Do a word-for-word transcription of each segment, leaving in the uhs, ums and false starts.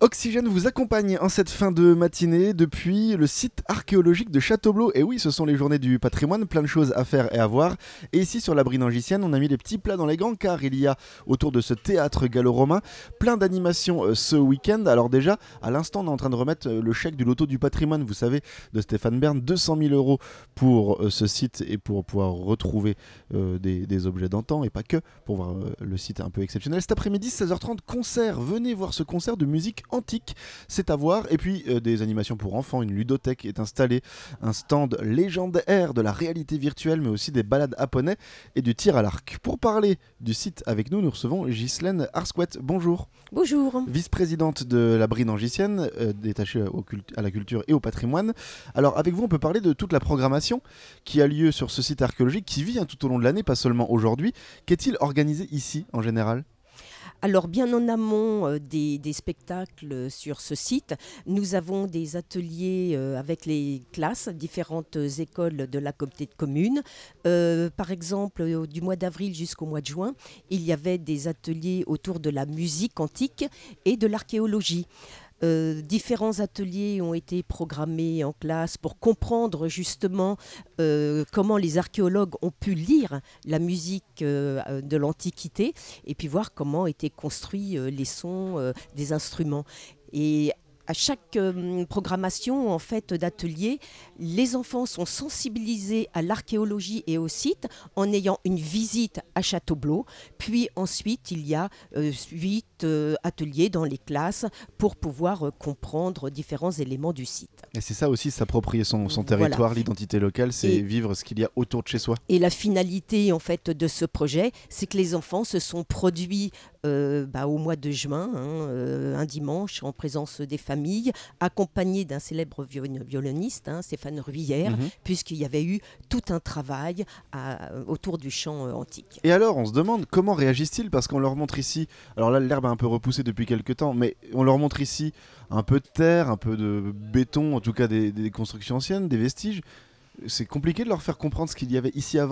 Oxygène vous accompagne en cette fin de matinée depuis le site archéologique de Châteaubleau. Et oui, ce sont les journées du patrimoine, plein de choses à faire et à voir. Et ici sur la Brinangissienne, on a mis les petits plats dans les grands car il y a autour de ce théâtre gallo-romain plein d'animations euh, ce week-end. Alors déjà, à l'instant, on est en train de remettre euh, le chèque du loto du patrimoine, vous savez, de Stéphane Bern, deux cent mille euros pour euh, ce site et pour pouvoir retrouver euh, des, des objets d'antan et pas que, pour voir euh, le site un peu exceptionnel. Cet après-midi, seize heures trente, concert. Venez voir ce concert de musique antique, c'est à voir. Et puis euh, des animations pour enfants, une ludothèque est installée, un stand légendaire de la réalité virtuelle, mais aussi des balades à poney et du tir à l'arc. Pour parler du site avec nous, nous recevons Ghislaine Arsquet. Bonjour. Bonjour. Vice-présidente de la Brinangissienne, euh, détachée au cult- à la culture et au patrimoine. Alors avec vous, on peut parler de toute la programmation qui a lieu sur ce site archéologique, qui vit hein, tout au long de l'année, pas seulement aujourd'hui. Qu'est-il organisé ici en général ? Alors, bien en amont euh, des, des spectacles sur ce site, nous avons des ateliers euh, avec les classes, différentes écoles de la communauté de communes. Euh, par exemple, euh, du mois d'avril jusqu'au mois de juin, il y avait des ateliers autour de la musique antique et de l'archéologie. Euh, différents ateliers ont été programmés en classe pour comprendre justement euh, comment les archéologues ont pu lire la musique euh, de l'Antiquité et puis voir comment étaient construits euh, les sons euh, des instruments. Et à chaque euh, programmation en fait d'atelier, les enfants sont sensibilisés à l'archéologie et au site en ayant une visite à Châteaubleau. Puis ensuite, il y a euh, huit euh, ateliers dans les classes pour pouvoir euh, comprendre différents éléments du site. Et c'est ça aussi, s'approprier son, son territoire, voilà. L'identité locale, c'est et, vivre ce qu'il y a autour de chez soi. Et la finalité en fait de ce projet, c'est que les enfants se sont produits euh, bah, au mois de juin, hein, euh, un dimanche, en présence des familles, accompagnés d'un célèbre violoniste, hein, Stéphane Ruyère, mm-hmm. puisqu'il y avait eu tout un travail à, autour du chant euh, antique. Et alors, on se demande comment réagissent-ils, parce qu'on leur montre ici, alors là l'herbe a un peu repoussé depuis quelques temps, mais on leur montre ici un peu de terre, un peu de béton, en tout cas des, des constructions anciennes, des vestiges. C'est compliqué de leur faire comprendre ce qu'il y avait ici avant ?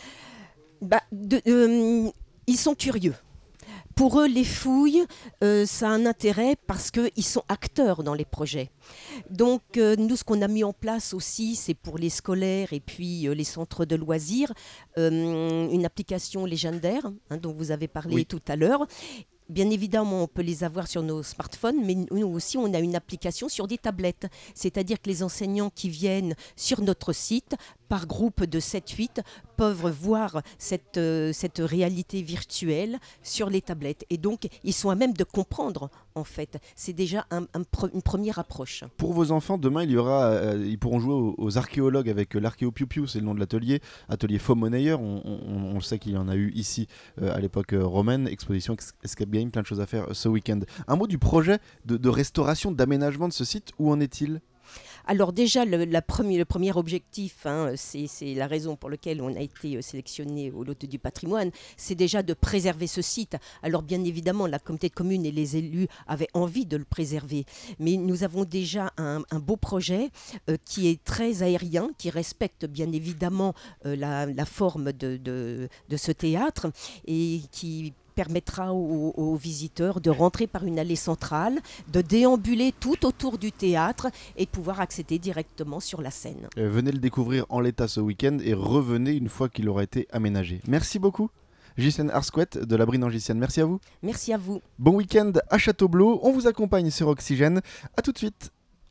bah, de, euh, Ils sont curieux. Pour eux, les fouilles, euh, ça a un intérêt parce qu'ils sont acteurs dans les projets. Donc, euh, nous, ce qu'on a mis en place aussi, c'est pour les scolaires et puis euh, les centres de loisirs, euh, une application légendaire, hein, dont vous avez parlé oui. tout à l'heure. Bien évidemment, on peut les avoir sur nos smartphones, mais nous aussi, on a une application sur des tablettes. C'est-à-dire que les enseignants qui viennent sur notre site, par groupe de sept huit, peuvent voir cette, euh, cette réalité virtuelle sur les tablettes. Et donc, ils sont à même de comprendre, en fait. C'est déjà un, un, une première approche. Pour vos enfants, demain, il y aura, euh, ils pourront jouer aux, aux archéologues avec l'Archéo Piu Piu, c'est le nom de l'atelier, atelier faux monnayeur. On, on, on sait qu'il y en a eu ici euh, à l'époque euh, romaine, exposition Escape Game, plein de choses à faire euh, ce week-end. Un mot du projet de, de restauration, d'aménagement de ce site, où en est-il ? Alors déjà, le, la premier, le premier objectif, hein, c'est, c'est la raison pour laquelle on a été sélectionné au loto du patrimoine, c'est déjà de préserver ce site. Alors bien évidemment, la communauté de communes et les élus avaient envie de le préserver. Mais nous avons déjà un, un beau projet euh, qui est très aérien, qui respecte bien évidemment euh, la, la forme de, de, de ce théâtre et qui permettra aux, aux visiteurs de rentrer par une allée centrale, de déambuler tout autour du théâtre et de pouvoir accéder directement sur la scène. Euh, venez le découvrir en l'état ce week-end et revenez une fois qu'il aura été aménagé. Merci beaucoup. Ghislaine Arsquet de la Brinangissienne, merci à vous. Merci à vous. Bon week-end à Châteaubleau, on vous accompagne sur Oxygène. À tout de suite.